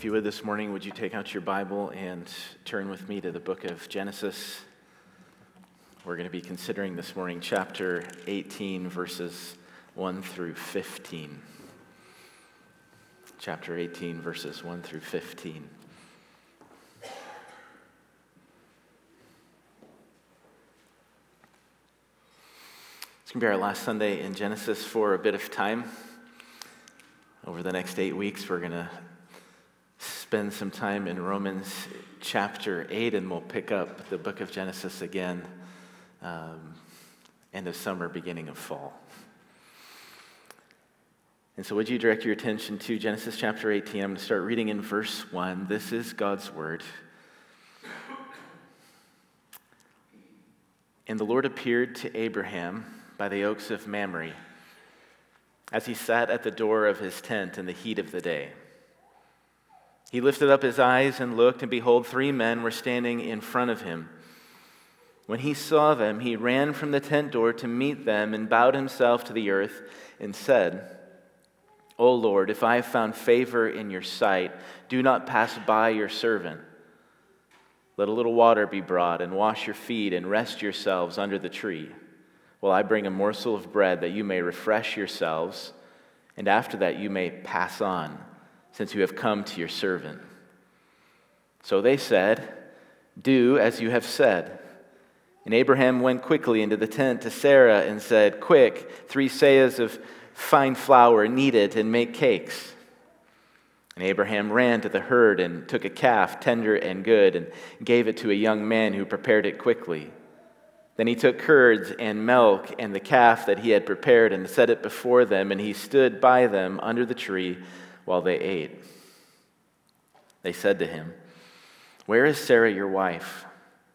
If you would this morning, would you take out your Bible and turn with me to the book of Genesis? We're going to be considering this morning chapter 18, verses 1 through 15. Chapter 18, verses 1 through 15. It's going to be our last Sunday in Genesis for a bit of time. Over the next 8 weeks, we're going to spend some time in Romans chapter 8, and we'll pick up the book of Genesis again, end of summer, beginning of fall. And so would you direct your attention to Genesis chapter 18? I'm going to start reading in verse 1. This is God's word. And the Lord appeared to Abraham by the oaks of Mamre, as he sat at the door of his tent in the heat of the day. He lifted up his eyes and looked, and behold, 3 men were standing in front of him. When he saw them, he ran from the tent door to meet them and bowed himself to the earth and said, O Lord, if I have found favor in your sight, do not pass by your servant. Let a little water be brought, and wash your feet, and rest yourselves under the tree, while I bring a morsel of bread, that you may refresh yourselves, and after that you may pass on, since you have come to your servant. So they said, Do as you have said. And Abraham went quickly into the tent to Sarah and said, Quick, 3 seahs of fine flour, knead it and make cakes. And Abraham ran to the herd and took a calf, tender and good, and gave it to a young man who prepared it quickly. Then he took curds and milk and the calf that he had prepared and set it before them, and he stood by them under the tree while they ate. They said to him, Where is Sarah your wife?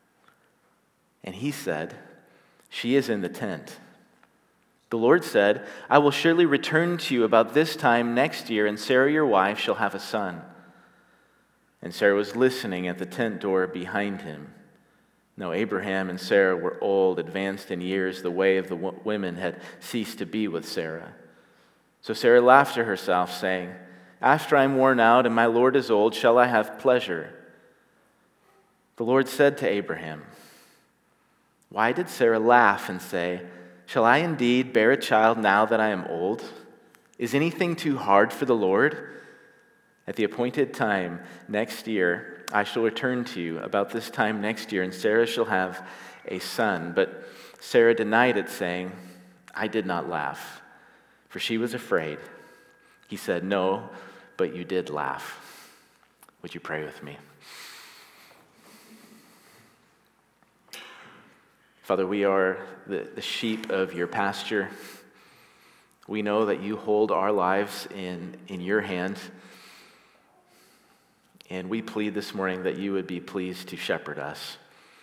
And he said, She is in the tent. The Lord said, I will surely return to you about this time next year, and Sarah your wife shall have a son. And Sarah was listening at the tent door behind him. Now Abraham and Sarah were old, advanced in years. The way of the women had ceased to be with Sarah. So Sarah laughed to herself, saying, After I am worn out and my Lord is old, shall I have pleasure? The Lord said to Abraham, Why did Sarah laugh and say, Shall I indeed bear a child now that I am old? Is anything too hard for the Lord? At the appointed time next year, I shall return to you about this time next year, and Sarah shall have a son. But Sarah denied it, saying, I did not laugh, for she was afraid. He said, No, but you did laugh. Would you pray with me? Father, we are the sheep of your pasture. We know that you hold our lives in your hand. And we plead this morning that you would be pleased to shepherd us.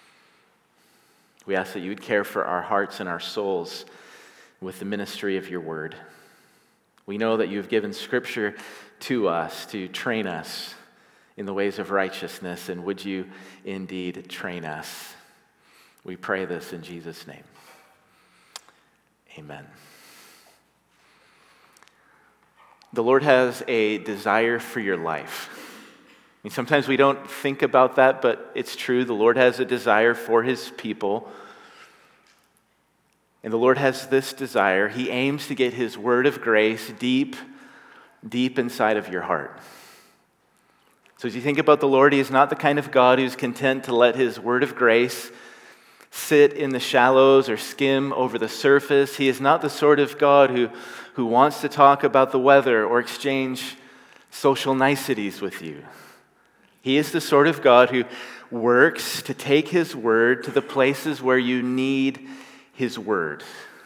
We ask that you would care for our hearts and our souls with the ministry of your word. We know that you have given Scripture to us to train us in the ways of righteousness, and would you indeed train us? We pray this in Jesus' name. Amen. The Lord has a desire for your life. I mean, sometimes we don't think about that, but it's true. The Lord has a desire for his people. And the Lord has this desire. He aims to get his word of grace deep, deep inside of your heart. So as you think about the Lord, he is not the kind of God who's content to let his word of grace sit in the shallows or skim over the surface. He is not the sort of God who wants to talk about the weather or exchange social niceties with you. He is the sort of God who works to take his word to the places where you need his word,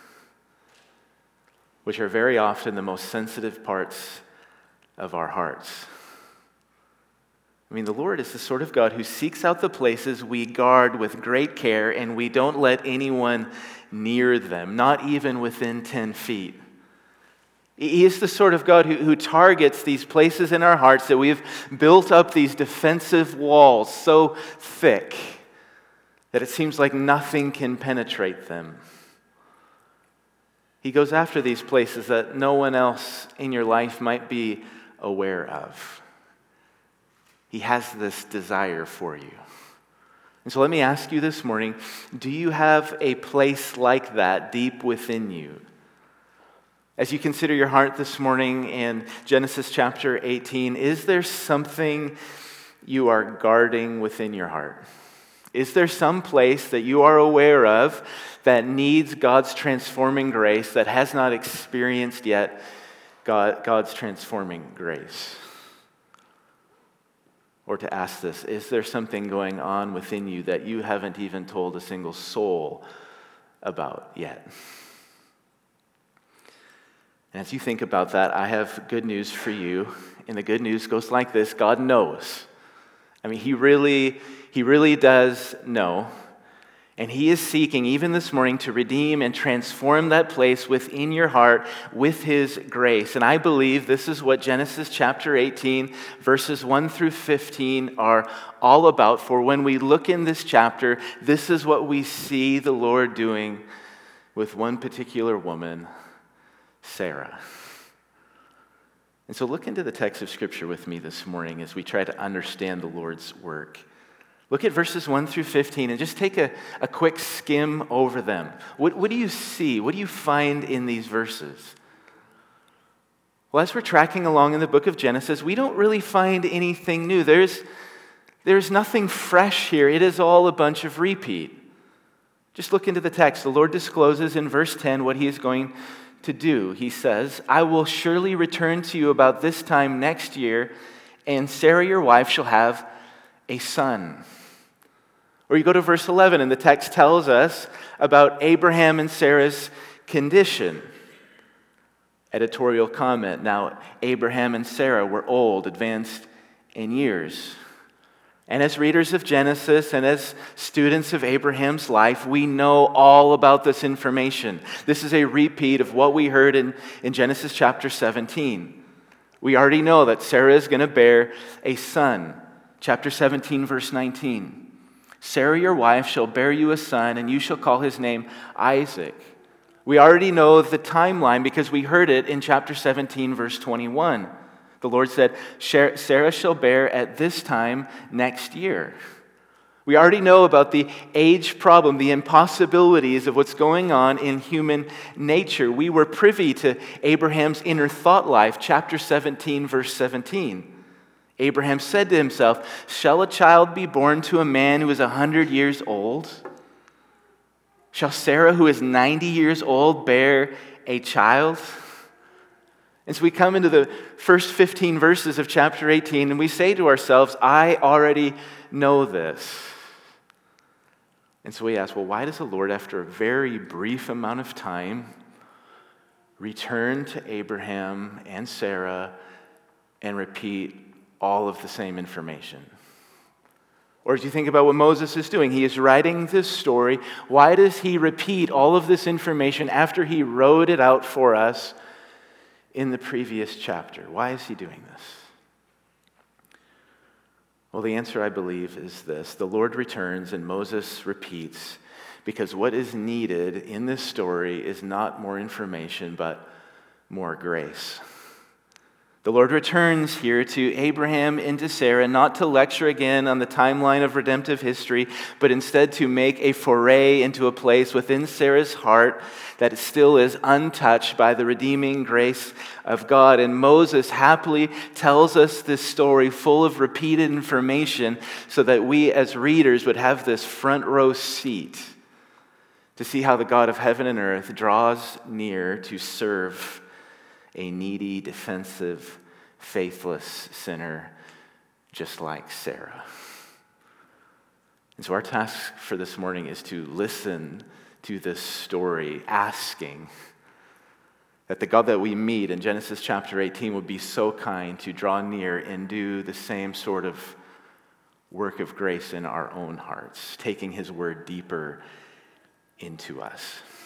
which are very often the most sensitive parts of our hearts. I mean, the Lord is the sort of God who seeks out the places we guard with great care, and we don't let anyone near them, not even within 10 feet. He is the sort of God who targets these places in our hearts that we've built up these defensive walls so thick that it seems like nothing can penetrate them. He goes after these places that no one else in your life might be aware of. He has this desire for you. And so let me ask you this morning, do you have a place like that deep within you? As you consider your heart this morning in Genesis chapter 18, is there something you are guarding within your heart? Is there some place that you are aware of that needs God's transforming grace, that has not experienced yet God's transforming grace? Or to ask this, is there something going on within you that you haven't even told a single soul about yet? And as you think about that, I have good news for you. And the good news goes like this: God knows. I mean, He really does know. And He is seeking, even this morning, to redeem and transform that place within your heart with His grace. And I believe this is what Genesis chapter 18, verses 1 through 15 are all about. For when we look in this chapter, this is what we see the Lord doing with one particular woman, Sarah. And so look into the text of Scripture with me this morning as we try to understand the Lord's work. Look at verses 1 through 15 and just take a quick skim over them. What do you see? What do you find in these verses? Well, as we're tracking along in the book of Genesis, we don't really find anything new. There's nothing fresh here. It is all a bunch of repeat. Just look into the text. The Lord discloses in verse 10 what He is going to do. He says, "I will surely return to you about this time next year, and Sarah your wife shall have a son." Or you go to verse 11, and the text tells us about Abraham and Sarah's condition. Editorial comment: now Abraham and Sarah were old, advanced in years. And as readers of Genesis and as students of Abraham's life, we know all about this information. This is a repeat of what we heard in Genesis chapter 17. We already know that Sarah is going to bear a son. Chapter 17, verse 19. "Sarah your wife shall bear you a son, and you shall call his name Isaac." We already know the timeline because we heard it in chapter 17, verse 21. The Lord said, "Sarah shall bear at this time next year." We already know about the age problem, the impossibilities of what's going on in human nature. We were privy to Abraham's inner thought life, chapter 17, verse 17. Abraham said to himself, "Shall a child be born to a man who is 100 years old? Shall Sarah, who is 90 years old, bear a child?" And so we come into the first 15 verses of chapter 18, and we say to ourselves, I already know this. And so we ask, well, why does the Lord, after a very brief amount of time, return to Abraham and Sarah and repeat all of the same information? Or as you think about what Moses is doing, he is writing this story. Why does he repeat all of this information after he wrote it out for us in the previous chapter? Why is he doing this? Well, the answer, I believe, is this. The Lord returns and Moses repeats because what is needed in this story is not more information, but more grace. The Lord returns here to Abraham and to Sarah, not to lecture again on the timeline of redemptive history, but instead to make a foray into a place within Sarah's heart that still is untouched by the redeeming grace of God. And Moses happily tells us this story full of repeated information so that we as readers would have this front row seat to see how the God of heaven and earth draws near to serve a needy, defensive, faithless sinner just like Sarah. And so our task for this morning is to listen to this story, asking that the God that we meet in Genesis chapter 18 would be so kind to draw near and do the same sort of work of grace in our own hearts, taking his word deeper into us.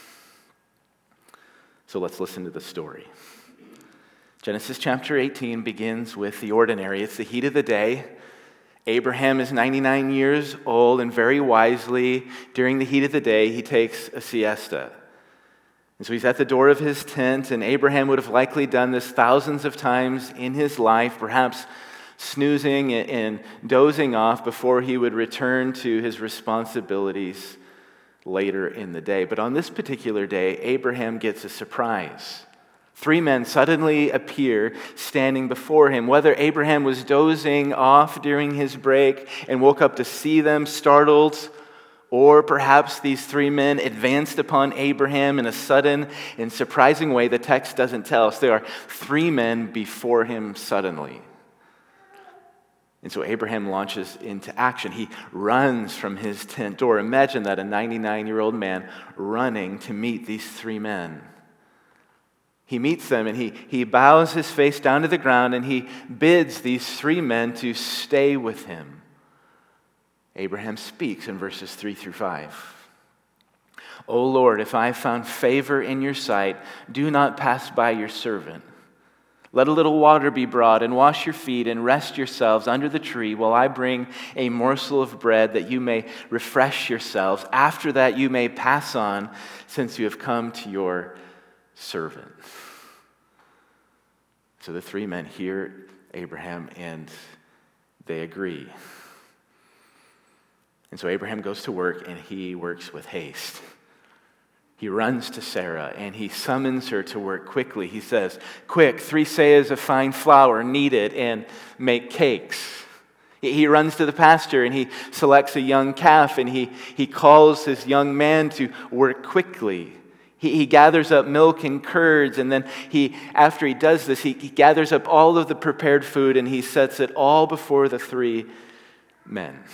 So let's listen to the story. Genesis chapter 18 begins with the ordinary. It's the heat of the day. Abraham is 99 years old, and very wisely, during the heat of the day, he takes a siesta. And so he's at the door of his tent, and Abraham would have likely done this thousands of times in his life, perhaps snoozing and dozing off before he would return to his responsibilities later in the day. But on this particular day, Abraham gets a surprise. 3 men suddenly appear standing before him. Whether Abraham was dozing off during his break and woke up to see them, startled, or perhaps these 3 men advanced upon Abraham in a sudden and surprising way, the text doesn't tell us. There are 3 men before him suddenly. And so Abraham launches into action. He runs from his tent door. Imagine that, a 99-year-old man running to meet these 3 men. He meets them and he bows his face down to the ground and he bids these 3 men to stay with him. Abraham speaks in verses 3 through 5. "O Lord, if I have found favor in your sight, do not pass by your servant. Let a little water be brought, and wash your feet, and rest yourselves under the tree, while I bring a morsel of bread, that you may refresh yourselves. After that you may pass on, since you have come to your servant." So the 3 men hear Abraham, and they agree. And so Abraham goes to work, and he works with haste. He runs to Sarah and he summons her to work quickly. He says, "Quick, 3 seahs of fine flour, knead it and make cakes." He runs to the pasture and he selects a young calf and he calls his young man to work quickly. He gathers up milk and curds, and then after he does this, he gathers up all of the prepared food and he sets it all before the 3 men.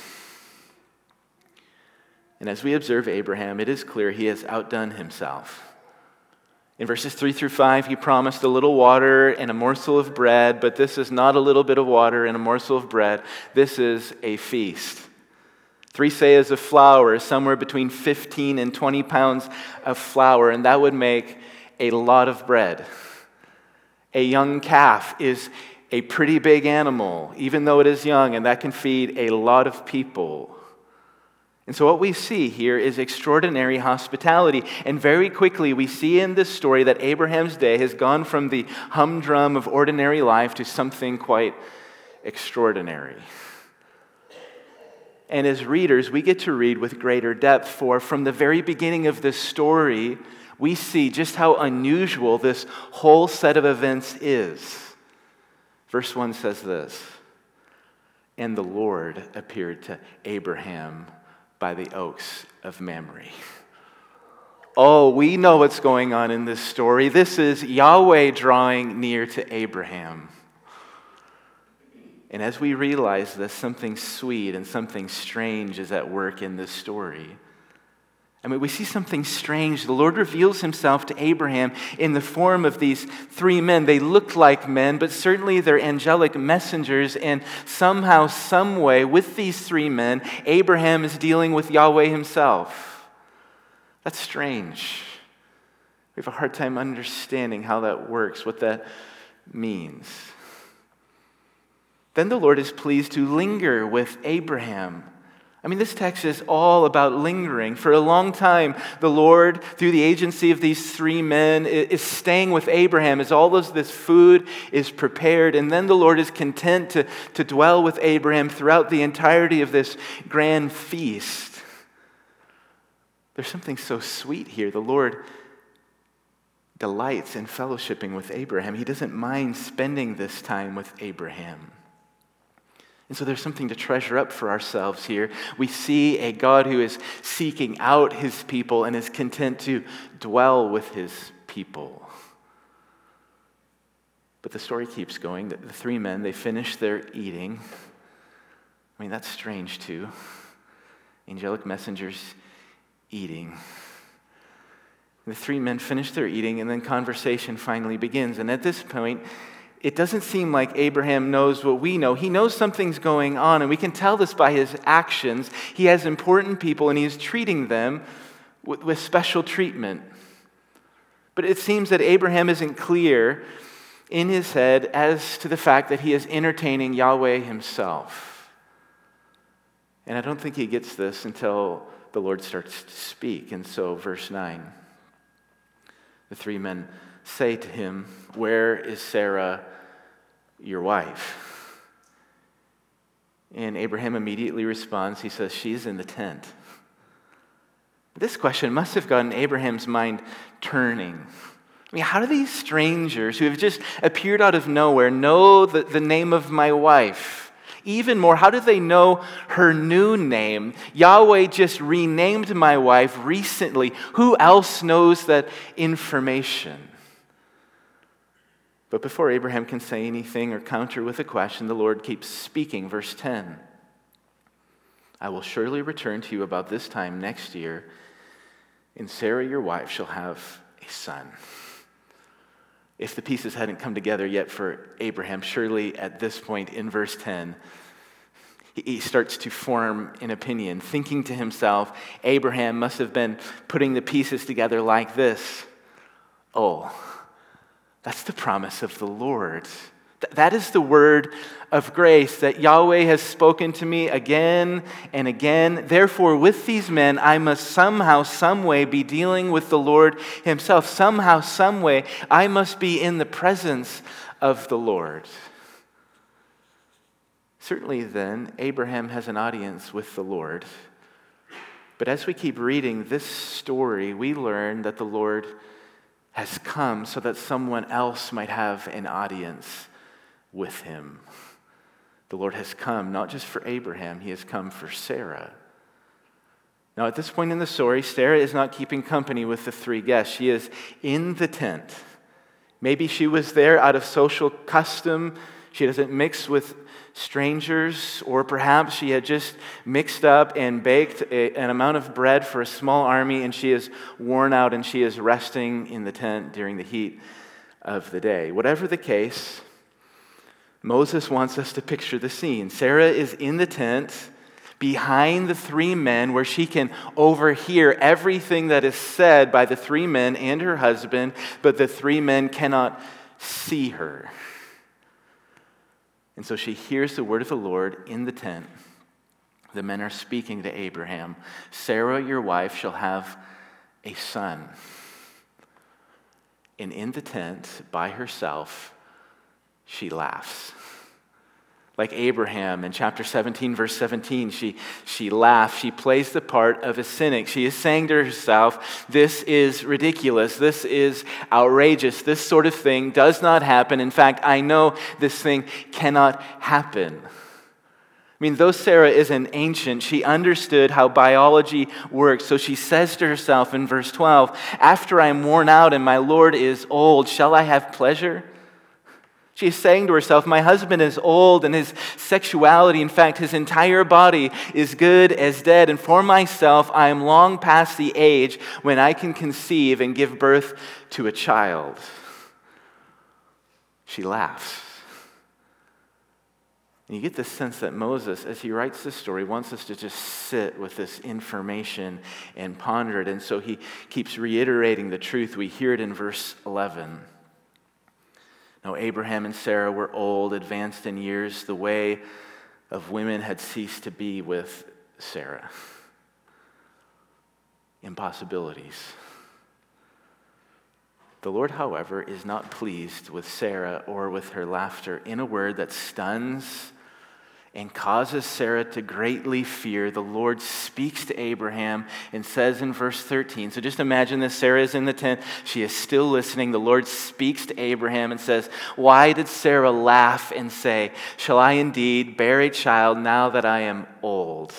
And as we observe Abraham, it is clear he has outdone himself. In verses 3 through 5, he promised a little water and a morsel of bread, but this is not a little bit of water and a morsel of bread. This is a feast. 3 seahs of flour is somewhere between 15 and 20 pounds of flour, and that would make a lot of bread. A young calf is a pretty big animal, even though it is young, and that can feed a lot of people. And so what we see here is extraordinary hospitality. And very quickly we see in this story that Abraham's day has gone from the humdrum of ordinary life to something quite extraordinary. And as readers, we get to read with greater depth, for from the very beginning of this story, we see just how unusual this whole set of events is. Verse 1 says this, "And the Lord appeared to Abraham by the oaks of Mamre." Oh, we know what's going on in this story. This is Yahweh drawing near to Abraham. And as we realize this, something sweet and something strange is at work in this story. I mean, we see something strange. The Lord reveals himself to Abraham in the form of these 3 men. They look like men, but certainly they're angelic messengers. And somehow, some way, with these 3 men, Abraham is dealing with Yahweh himself. That's strange. We have a hard time understanding how that works, what that means. Then the Lord is pleased to linger with Abraham. I mean, this text is all about lingering. For a long time, the Lord, through the agency of these 3 men, is staying with Abraham as all of this food is prepared. And then the Lord is content to dwell with Abraham throughout the entirety of this grand feast. There's something so sweet here. The Lord delights in fellowshipping with Abraham. He doesn't mind spending this time with Abraham. And so there's something to treasure up for ourselves here. We see a God who is seeking out his people and is content to dwell with his people. But the story keeps going. The 3 men, they finish their eating. I mean, that's strange too. Angelic messengers eating. The 3 men finish their eating, and then conversation finally begins. And at this point, it doesn't seem like Abraham knows what we know. He knows something's going on, and we can tell this by his actions. He has important people, and he is treating them with special treatment. But it seems that Abraham isn't clear in his head as to the fact that he is entertaining Yahweh himself. And I don't think he gets this until the Lord starts to speak. And so, verse 9, the 3 men say to him, "Where is Sarah, your wife?" And Abraham immediately responds. He says, she's in the tent. This question must have gotten Abraham's mind turning. I mean, how do these strangers who have just appeared out of nowhere know the name of my wife? Even more, how do they know her new name? Yahweh just renamed my wife recently. Who else knows that information? But before Abraham can say anything or counter with a question, the Lord keeps speaking. Verse 10, I will surely return to you about this time next year, and Sarah, your wife, shall have a son. If the pieces hadn't come together yet for Abraham, surely at this point in verse 10, he starts to form an opinion, thinking to himself, Abraham must have been putting the pieces together like this. Oh, that's the promise of the Lord. That is the word of grace that Yahweh has spoken to me again and again. Therefore, with these men, I must somehow, some way be dealing with the Lord himself. Somehow, some way, I must be in the presence of the Lord. Certainly then, Abraham has an audience with the Lord. But as we keep reading this story, we learn that the Lord has come so that someone else might have an audience with him. The Lord has come not just for Abraham, he has come for Sarah. Now at this point in the story, Sarah is not keeping company with the three guests. She is in the tent. Maybe she was there out of social custom. She doesn't mix with strangers, or perhaps she had just mixed up and baked an amount of bread for a small army, and she is worn out and she is resting in the tent during the heat of the day. Whatever the case, Moses wants us to picture the scene. Sarah is in the tent behind the three men where she can overhear everything that is said by the three men and her husband, but the three men cannot see her. And so she hears the word of the Lord in the tent. The men are speaking to Abraham. Sarah, your wife, shall have a son. And in the tent, by herself, she laughs. Like Abraham in chapter 17, verse 17, she laughs. She plays the part of a cynic. She is saying to herself, this is ridiculous. This is outrageous. This sort of thing does not happen. In fact, I know this thing cannot happen. I mean, though Sarah is an ancient, she understood how biology works. So she says to herself in verse 12, after I am worn out and my Lord is old, shall I have pleasure? She's saying to herself, my husband is old and his sexuality, in fact, his entire body is good as dead. And for myself, I am long past the age when I can conceive and give birth to a child. She laughs. And you get the sense that Moses, as he writes this story, wants us to just sit with this information and ponder it. And so he keeps reiterating the truth. We hear it in verse 11. Now, Abraham and Sarah were old, advanced in years. The way of women had ceased to be with Sarah. Impossibilities. The Lord, however, is not pleased with Sarah or with her laughter. In a word that stuns and causes Sarah to greatly fear, the Lord speaks to Abraham and says in verse 13, so just imagine this, Sarah is in the tent, she is still listening, the Lord speaks to Abraham and says, why did Sarah laugh and say, shall I indeed bear a child now that I am old?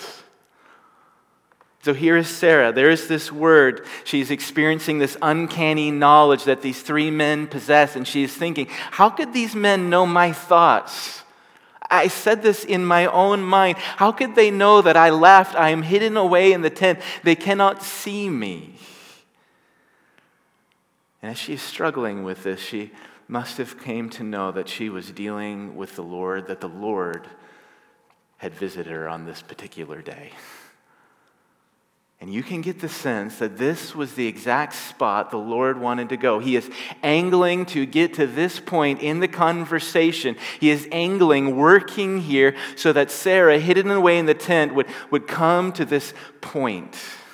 So here is Sarah. There is this word. She's experiencing this uncanny knowledge that these three men possess, and she is thinking, how could these men know my thoughts? I said this in my own mind. How could they know that I laughed? I am hidden away in the tent. They cannot see me. And as she's struggling with this, she must have came to know that she was dealing with the Lord, that the Lord had visited her on this particular day. And you can get the sense that this was the exact spot the Lord wanted to go. He is angling to get to this point in the conversation. He is angling, working here so that Sarah, hidden away in the tent, would come to this point.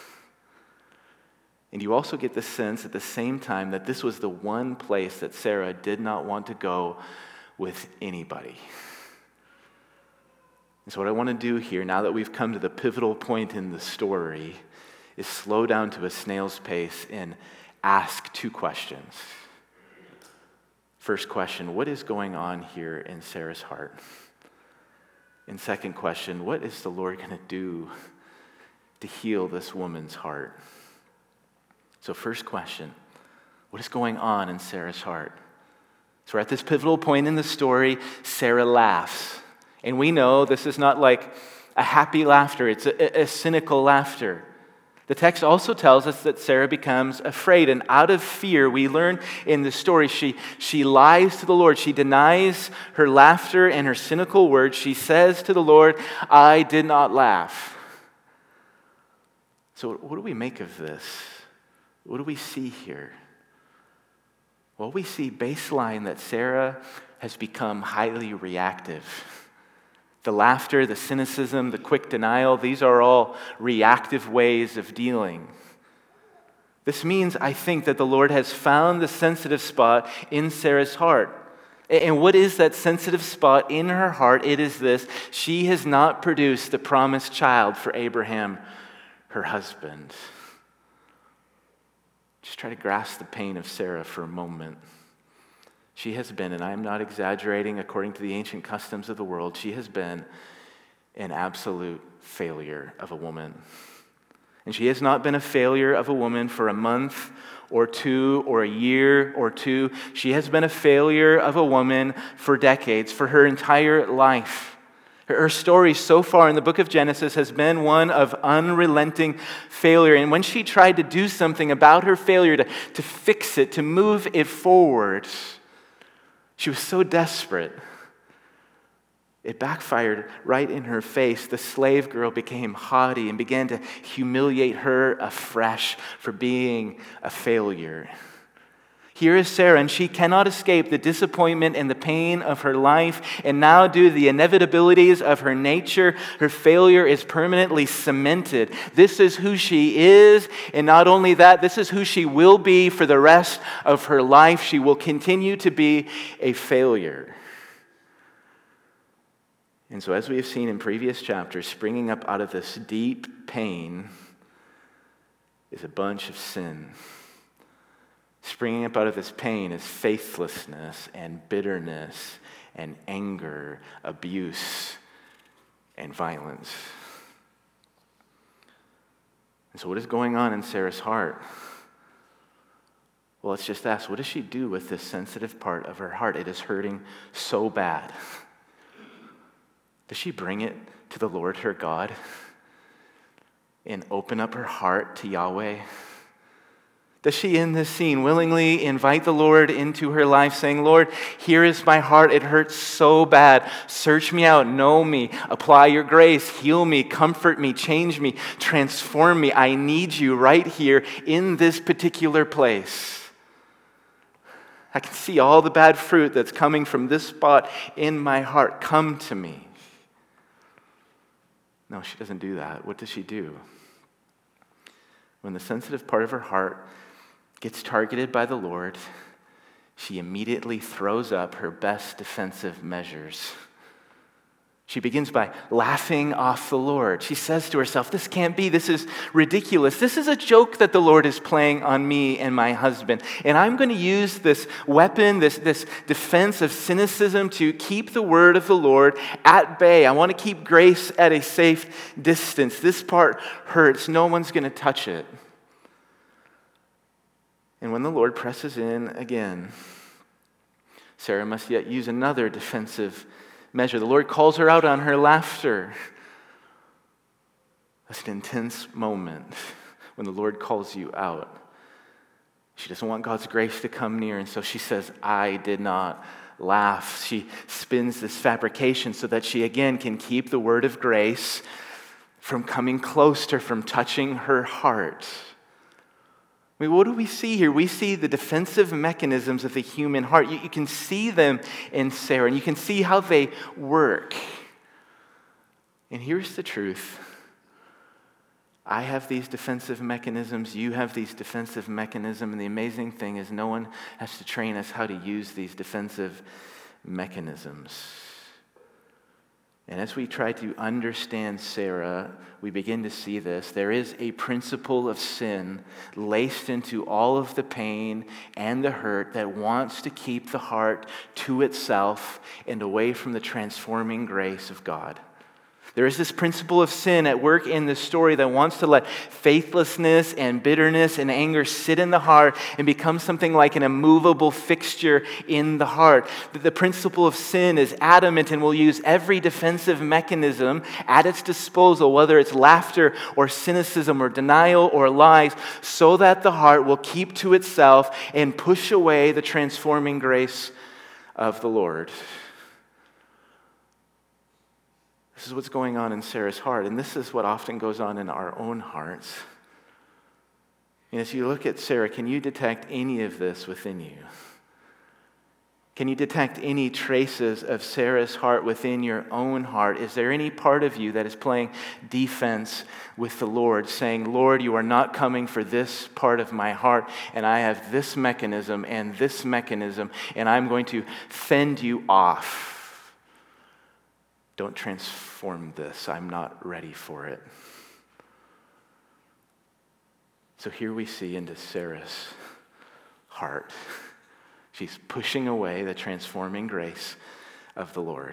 And you also get the sense at the same time that this was the one place that Sarah did not want to go with anybody. And so what I want to do here, now that we've come to the pivotal point in the story, is slow down to a snail's pace and ask two questions. First question, what is going on here in Sarah's heart? And second question, what is the Lord going to do to heal this woman's heart? So first question, what is going on in Sarah's heart? So we're at this pivotal point in the story. Sarah laughs. And we know this is not like a happy laughter. It's a cynical laughter. The text also tells us that Sarah becomes afraid. And out of fear, we learn in the story, she lies to the Lord. She denies her laughter and her cynical words. She says to the Lord, I did not laugh. So what do we make of this? What do we see here? Well, we see baseline that Sarah has become highly reactive. The laughter, the cynicism, the quick denial, these are all reactive ways of dealing. This means, I think, that the Lord has found the sensitive spot in Sarah's heart. And what is that sensitive spot in her heart? It is this: she has not produced the promised child for Abraham, her husband. Just try to grasp the pain of Sarah for a moment. She has been, and I am not exaggerating, according to the ancient customs of the world, she has been an absolute failure of a woman. And she has not been a failure of a woman for a month or two or a year or two. She has been a failure of a woman for decades, for her entire life. Her story so far in the book of Genesis has been one of unrelenting failure. And when she tried to do something about her failure, to fix it, to move it forward, she was so desperate, it backfired right in her face. The slave girl became haughty and began to humiliate her afresh for being a failure. Here is Sarah, and she cannot escape the disappointment and the pain of her life. And now, due to the inevitabilities of her nature, her failure is permanently cemented. This is who she is, and not only that, this is who she will be for the rest of her life. She will continue to be a failure. And so, as we have seen in previous chapters, springing up out of this deep pain is a bunch of sin. Springing up out of this pain is faithlessness and bitterness and anger, abuse, and violence. And so what is going on in Sarah's heart? Well, let's just ask, what does she do with this sensitive part of her heart? It is hurting so bad. Does she bring it to the Lord her God and open up her heart to Yahweh? Does she, in this scene, willingly invite the Lord into her life, saying, Lord, here is my heart. It hurts so bad. Search me out. Know me. Apply your grace. Heal me. Comfort me. Change me. Transform me. I need you right here in this particular place. I can see all the bad fruit that's coming from this spot in my heart. Come to me. No, she doesn't do that. What does she do? When the sensitive part of her heart gets targeted by the Lord, she immediately throws up her best defensive measures. She begins by laughing off the Lord. She says to herself, this can't be, this is ridiculous. This is a joke that the Lord is playing on me and my husband. And I'm going to use this weapon, this defense of cynicism to keep the word of the Lord at bay. I want to keep grace at a safe distance. This part hurts. No one's going to touch it. And when the Lord presses in again, Sarah must yet use another defensive measure. The Lord calls her out on her laughter. That's an intense moment when the Lord calls you out. She doesn't want God's grace to come near, and so she says, I did not laugh. She spins this fabrication so that she again can keep the word of grace from coming close to her, from touching her heart. I mean, what do we see here? We see the defensive mechanisms of the human heart. You can see them in Sarah, and you can see how they work. And here's the truth. I have these defensive mechanisms, you have these defensive mechanisms, and the amazing thing is no one has to train us how to use these defensive mechanisms. And as we try to understand Sarah, we begin to see this. There is a principle of sin laced into all of the pain and the hurt that wants to keep the heart to itself and away from the transforming grace of God. There is this principle of sin at work in this story that wants to let faithlessness and bitterness and anger sit in the heart and become something like an immovable fixture in the heart. The principle of sin is adamant and will use every defensive mechanism at its disposal, whether it's laughter or cynicism or denial or lies, so that the heart will keep to itself and push away the transforming grace of the Lord. This is what's going on in Sarah's heart, and this is what often goes on in our own hearts. And as you look at Sarah, can you detect any of this within you? Can you detect any traces of Sarah's heart within your own heart? Is there any part of you that is playing defense with the Lord, saying, Lord, you are not coming for this part of my heart, and I have this mechanism, and I'm going to fend you off. Don't transform this. I'm not ready for it. So here we see into Sarah's heart. She's pushing away the transforming grace of the Lord.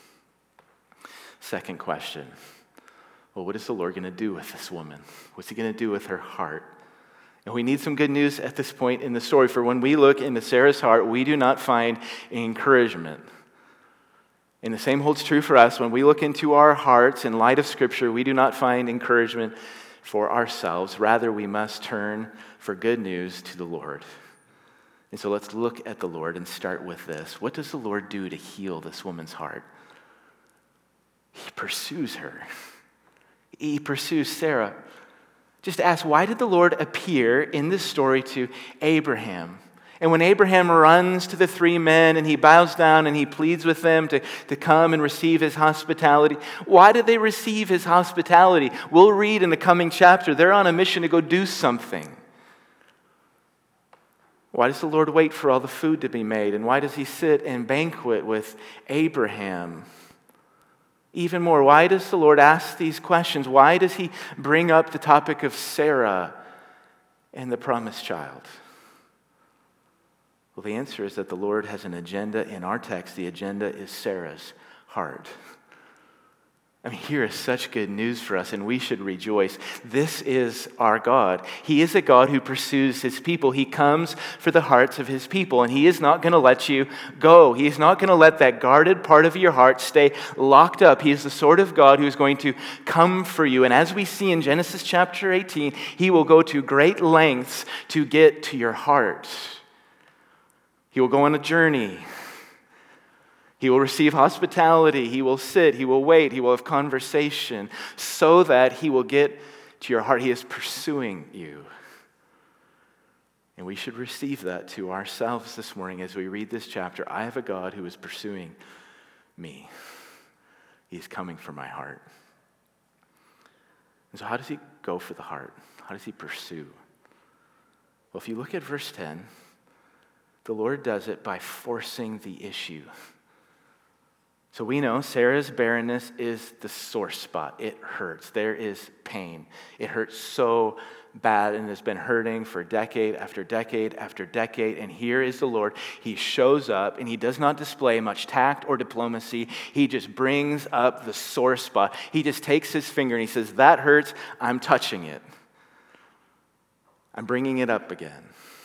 Second question. Well, what is the Lord going to do with this woman? What's he going to do with her heart? And we need some good news at this point in the story. For when we look into Sarah's heart, we do not find encouragement. And the same holds true for us. When we look into our hearts in light of Scripture, we do not find encouragement for ourselves. Rather, we must turn for good news to the Lord. And so let's look at the Lord and start with this. What does the Lord do to heal this woman's heart? He pursues her. He pursues Sarah. Just ask, why did the Lord appear in this story to Abraham? And when Abraham runs to the three men and he bows down and he pleads with them to come and receive his hospitality, why did they receive his hospitality? We'll read in the coming chapter, they're on a mission to go do something. Why does the Lord wait for all the food to be made? And why does he sit and banquet with Abraham? Even more, why does the Lord ask these questions? Why does he bring up the topic of Sarah and the promised child? Well, the answer is that the Lord has an agenda in our text. The agenda is Sarah's heart. I mean, here is such good news for us, and we should rejoice. This is our God. He is a God who pursues his people. He comes for the hearts of his people, and he is not going to let you go. He is not going to let that guarded part of your heart stay locked up. He is the sort of God who is going to come for you. And as we see in Genesis chapter 18, he will go to great lengths to get to your heart. He will go on a journey. He will receive hospitality. He will sit. He will wait. He will have conversation so that he will get to your heart. He is pursuing you. And we should receive that to ourselves this morning as we read this chapter. I have a God who is pursuing me. He is coming for my heart. And so how does he go for the heart? How does he pursue? Well, if you look at verse 10, the Lord does it by forcing the issue. So we know Sarah's barrenness is the sore spot. It hurts. There is pain. It hurts so bad and has been hurting for decade after decade after decade. And here is the Lord. He shows up and he does not display much tact or diplomacy. He just brings up the sore spot. He just takes his finger and he says, that hurts. I'm touching it. I'm bringing it up again.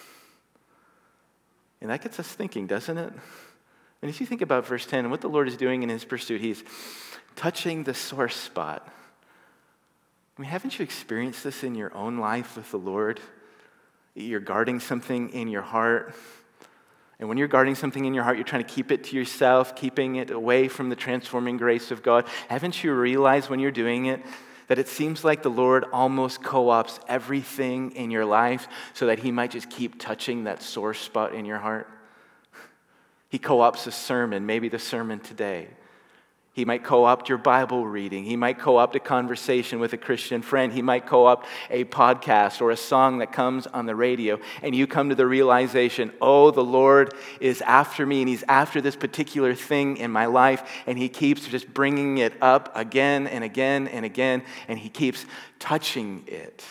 And that gets us thinking, doesn't it? And as you think about verse 10 and what the Lord is doing in his pursuit, he's touching the sore spot. I mean, haven't you experienced this in your own life with the Lord? You're guarding something in your heart. And when you're guarding something in your heart, you're trying to keep it to yourself, keeping it away from the transforming grace of God. Haven't you realized when you're doing it that it seems like the Lord almost co-opts everything in your life so that he might just keep touching that sore spot in your heart? He co-opts a sermon, maybe the sermon today. He might co-opt your Bible reading. He might co-opt a conversation with a Christian friend. He might co-opt a podcast or a song that comes on the radio. And you come to the realization, oh, the Lord is after me and he's after this particular thing in my life. And he keeps just bringing it up again and again and again. And he keeps touching it.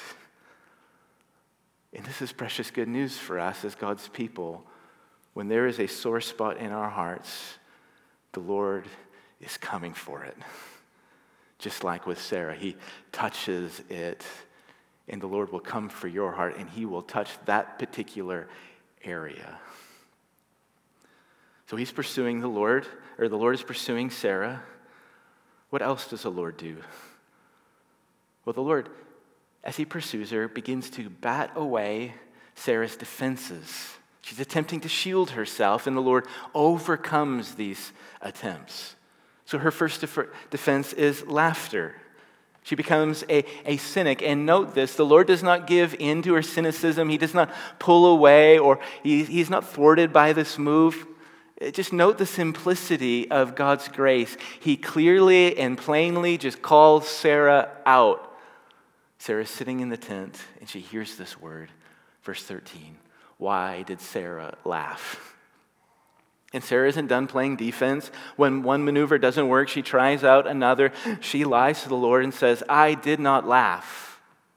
And this is precious good news for us as God's people. When there is a sore spot in our hearts, the Lord is coming for it. Just like with Sarah, he touches it, and the Lord will come for your heart, and he will touch that particular area. So he's pursuing the Lord, or the Lord is pursuing Sarah. What else does the Lord do? Well, the Lord, as he pursues her, begins to bat away Sarah's defenses. She's attempting to shield herself, and the Lord overcomes these attempts. So her first defense is laughter. She becomes a cynic. And note this, the Lord does not give in to her cynicism. He does not pull away, or he's not thwarted by this move. Just note the simplicity of God's grace. He clearly and plainly just calls Sarah out. Sarah's sitting in the tent, and she hears this word. Verse 13, why did Sarah laugh? And Sarah isn't done playing defense. When one maneuver doesn't work, she tries out another. She lies to the Lord and says, I did not laugh.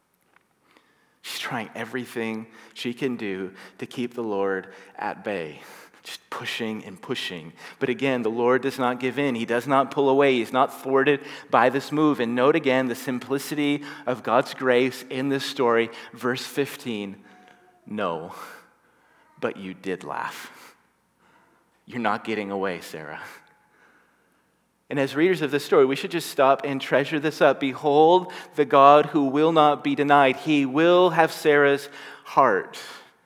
She's trying everything she can do to keep the Lord at bay. Just pushing and pushing. But again, the Lord does not give in. He does not pull away. He's not thwarted by this move. And note again the simplicity of God's grace in this story. Verse 15, no, but you did laugh. You're not getting away, Sarah. And as readers of this story, we should just stop and treasure this up. Behold, the God who will not be denied. He will have Sarah's heart.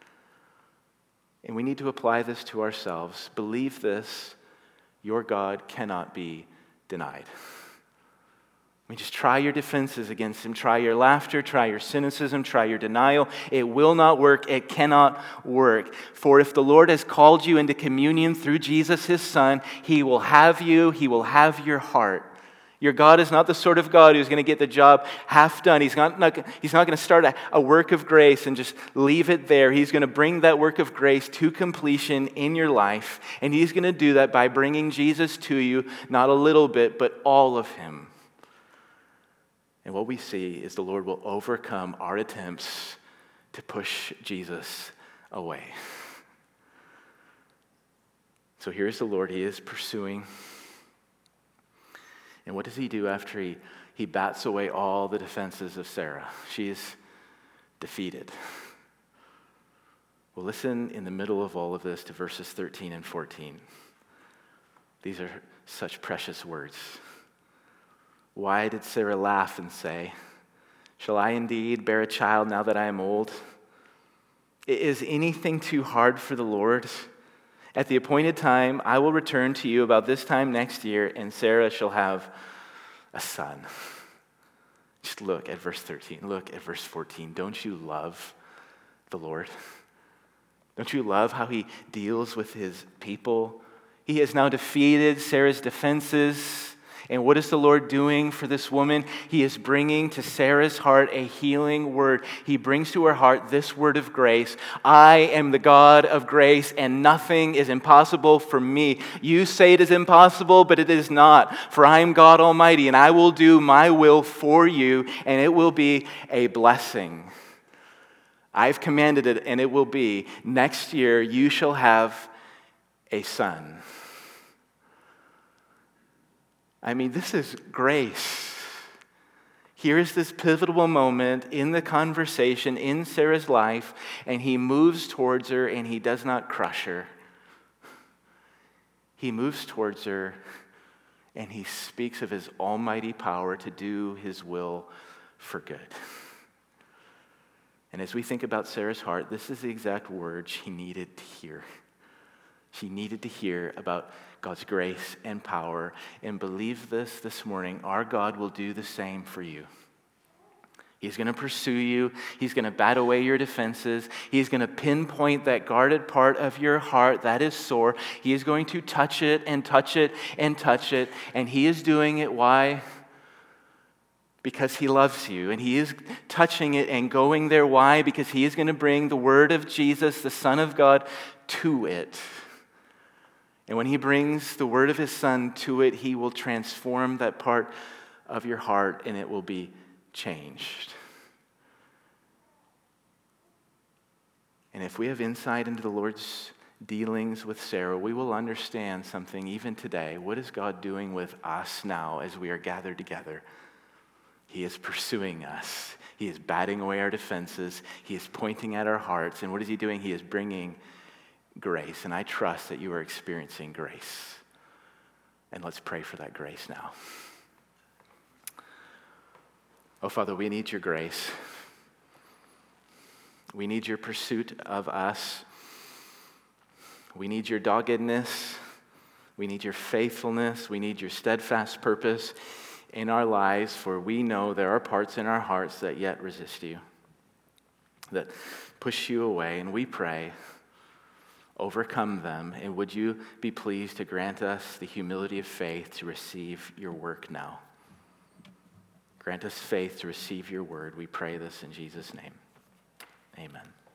And we need to apply this to ourselves. Believe this, your God cannot be denied. I mean, just try your defenses against him. Try your laughter, try your cynicism, try your denial. It will not work. It cannot work. For if the Lord has called you into communion through Jesus, his Son, he will have you. He will have your heart. Your God is not the sort of God who's going to get the job half done. He's not going to start a work of grace and just leave it there. He's going to bring that work of grace to completion in your life. And he's going to do that by bringing Jesus to you, not a little bit, but all of him. And what we see is the Lord will overcome our attempts to push Jesus away. So here's the Lord. He is pursuing. And what does he do after he bats away all the defenses of Sarah? She is defeated. Well, listen in the middle of all of this to verses 13 and 14. These are such precious words. Why did Sarah laugh and say, shall I indeed bear a child now that I am old? Is anything too hard for the Lord? At the appointed time, I will return to you about this time next year, and Sarah shall have a son. Just look at verse 13. Look at verse 14. Don't you love the Lord? Don't you love how he deals with his people? He has now defeated Sarah's defenses. And what is the Lord doing for this woman? He is bringing to Sarah's heart a healing word. He brings to her heart this word of grace. I am the God of grace, and nothing is impossible for me. You say it is impossible, but it is not. For I am God Almighty, and I will do my will for you, and it will be a blessing. I've commanded it, and it will be. Next year, you shall have a son. I mean, this is grace. Here is this pivotal moment in the conversation in Sarah's life, and he moves towards her, and he does not crush her. He moves towards her, and he speaks of his almighty power to do his will for good. And as we think about Sarah's heart, this is the exact word she needed to hear. She needed to hear about God's grace and power. And believe this morning, our God will do the same for you. He's going to pursue you. He's going to bat away your defenses. He's going to pinpoint that guarded part of your heart that is sore. He is going to touch it and touch it and touch it. And he is doing it. Why? Because he loves you. And he is touching it and going there. Why? Because he is going to bring the word of Jesus, the Son of God, to it. And when he brings the word of his Son to it, he will transform that part of your heart and it will be changed. And if we have insight into the Lord's dealings with Sarah, we will understand something even today. What is God doing with us now as we are gathered together? He is pursuing us. He is batting away our defenses. He is pointing at our hearts. And what is he doing? He is bringing grace. And I trust that you are experiencing grace. And let's pray for that grace now. Oh, Father, we need your grace. We need your pursuit of us. We need your doggedness. We need your faithfulness. We need your steadfast purpose in our lives, for we know there are parts in our hearts that yet resist you, that push you away, and we pray, overcome them, and would you be pleased to grant us the humility of faith to receive your work now. Grant us faith to receive your word. We pray this in Jesus' name. Amen.